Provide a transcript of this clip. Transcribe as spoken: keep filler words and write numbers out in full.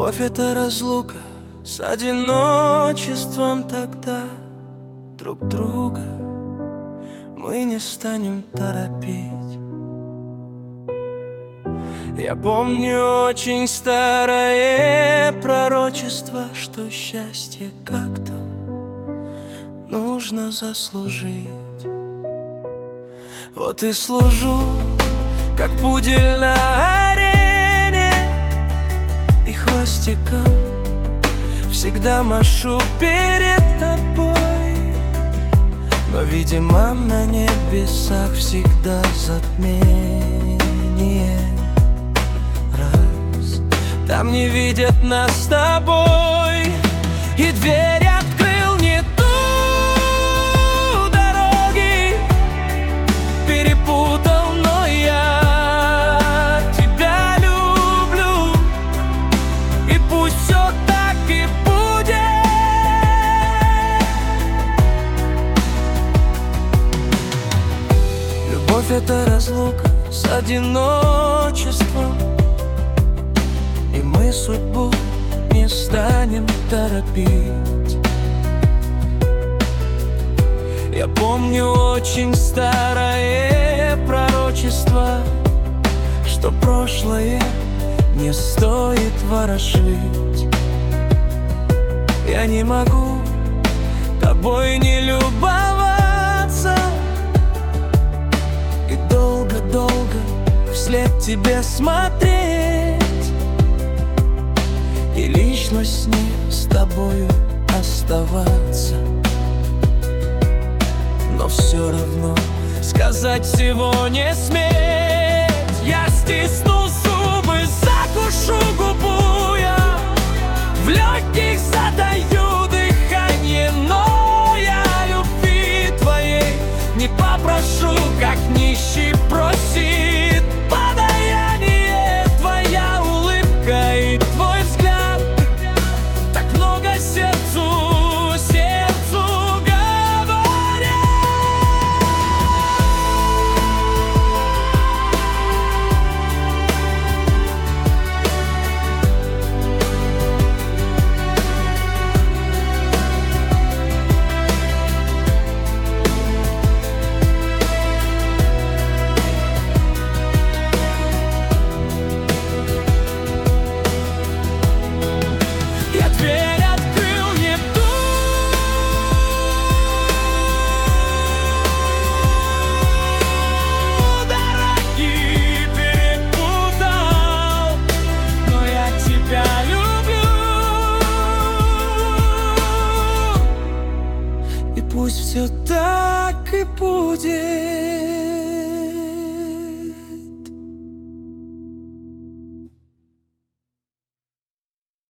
Любовь — это разлука с одиночеством, тогда друг друга мы не станем торопить. Я помню очень старое пророчество, что счастье как-то нужно заслужить. Вот и служу, как пудель на арене, и хвостиком всегда машу перед тобой. Но, видимо, на небесах всегда затмение. Раз там не видят нас с тобой, и дверь открыл не ту дороги, перепутал, но я тебя люблю, и пусть все так и будет. Любовь — это разлука с одиночеством, и мы судьбу не станем торопить. Я помню очень старое пророчество, что прошлое не стоит ворошить. Я не могу тобой не любоваться и долго-долго вслед тебе смотреть, и лично с ней, с тобою оставаться. Но все равно сказать всего не сметь. Я стисну зубы, закушу губу, я в легких задаю дыхание, но я любви твоей не попрошу, как нищий просит подаяние. Твоя улыбка и твой взгляд так много сердцу, сердцу говорят. Я дверь открыл не ту дороги, перепутал, но я тебя люблю, и пусть все так и будет.